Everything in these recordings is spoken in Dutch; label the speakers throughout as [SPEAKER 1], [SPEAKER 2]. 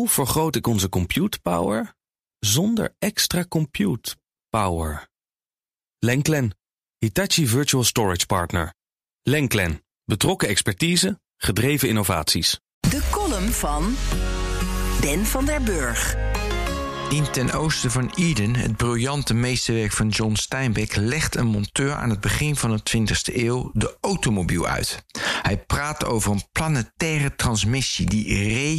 [SPEAKER 1] Hoe vergroot ik onze compute power zonder extra compute power? Lenklen, Hitachi Virtual Storage Partner. Lenklen, betrokken expertise, gedreven innovaties.
[SPEAKER 2] De column van Ben van der Burg.
[SPEAKER 3] In Ten Oosten van Eden, het briljante meesterwerk van John Steinbeck, legt een monteur aan het begin van de 20e eeuw de automobiel uit. Hij praat over een planetaire transmissie die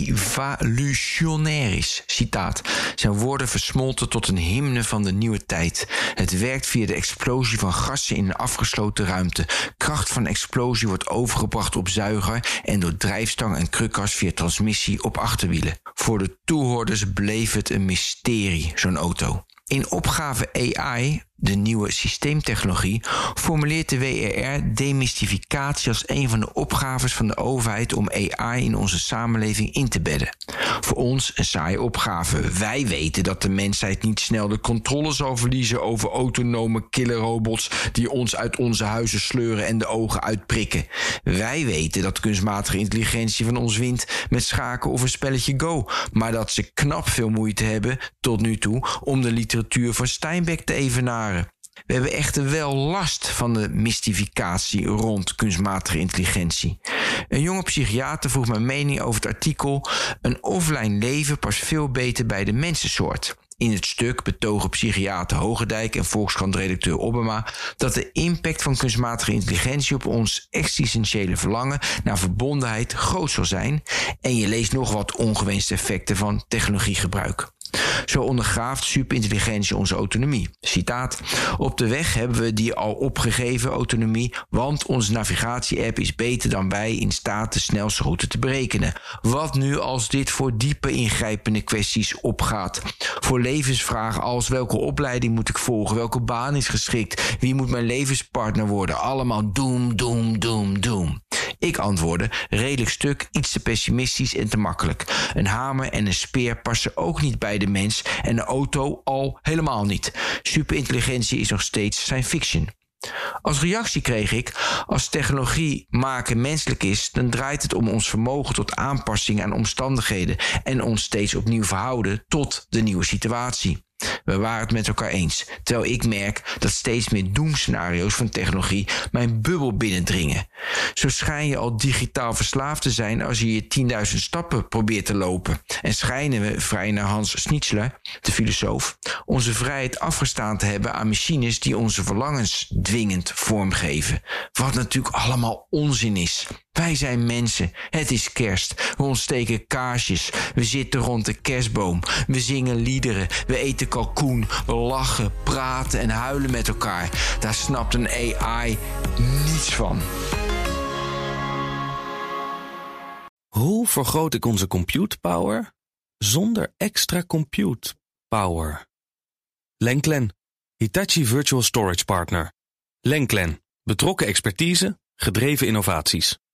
[SPEAKER 3] revolutionair is. Citaat: zijn woorden versmolten tot een hymne van de nieuwe tijd. Het werkt via de explosie van gassen in een afgesloten ruimte. Kracht van explosie wordt overgebracht op zuiger en door drijfstang en krukas via transmissie op achterwielen. Voor de toehoorders bleef het een mysterie, zo'n auto. In opgave AI, de nieuwe systeemtechnologie, formuleert de WRR demystificatie als een van de opgaves van de overheid om AI in onze samenleving in te bedden. Voor ons een saaie opgave. Wij weten dat de mensheid niet snel de controle zal verliezen over autonome killerrobots die ons uit onze huizen sleuren en de ogen uitprikken. Wij weten dat kunstmatige intelligentie van ons wint met schaken of een spelletje Go, maar dat ze knap veel moeite hebben, tot nu toe, om de literatuur van Steinbeck te evenaren. We hebben echter wel last van de mystificatie rond kunstmatige intelligentie. Een jonge psychiater vroeg mijn mening over het artikel "Een offline leven past veel beter bij de mensensoort". In het stuk betogen psychiater Hogendijk en Volkskrant-redacteur Obama dat de impact van kunstmatige intelligentie op ons existentiële verlangen naar verbondenheid groot zal zijn, en je leest nog wat ongewenste effecten van technologiegebruik. Zo ondergraaft superintelligentie onze autonomie. Citaat: op de weg hebben we die al opgegeven autonomie, want onze navigatie-app is beter dan wij in staat de snelste route te berekenen. Wat nu als dit voor diepe ingrijpende kwesties opgaat? Voor levensvragen als welke opleiding moet ik volgen, welke baan is geschikt, wie moet mijn levenspartner worden? Allemaal doem, doem, doem, doem. Ik antwoordde, redelijk stuk, iets te pessimistisch en te makkelijk. Een hamer en een speer passen ook niet bij de mens en de auto al helemaal niet. Superintelligentie is nog steeds science fiction. Als reactie kreeg ik, als technologie maken menselijk is, dan draait het om ons vermogen tot aanpassing aan omstandigheden en ons steeds opnieuw verhouden tot de nieuwe situatie. We waren het met elkaar eens, terwijl ik merk dat steeds meer doemscenario's van technologie mijn bubbel binnendringen. Zo schijn je al digitaal verslaafd te zijn als je 10.000 stappen probeert te lopen. En schijnen we, vrij naar Hans Schnitzler, de filosoof, onze vrijheid afgestaan te hebben aan machines die onze verlangens dwingend vormgeven. Wat natuurlijk allemaal onzin is. Wij zijn mensen, het is kerst, we ontsteken kaarsjes, we zitten rond de kerstboom, we zingen liederen, we eten kalkoen, we lachen, praten en huilen met elkaar. Daar snapt een AI niets van.
[SPEAKER 1] Hoe vergroot ik onze compute power zonder extra compute power? Lenklen, Hitachi Virtual Storage Partner. Lenklen, betrokken expertise, gedreven innovaties.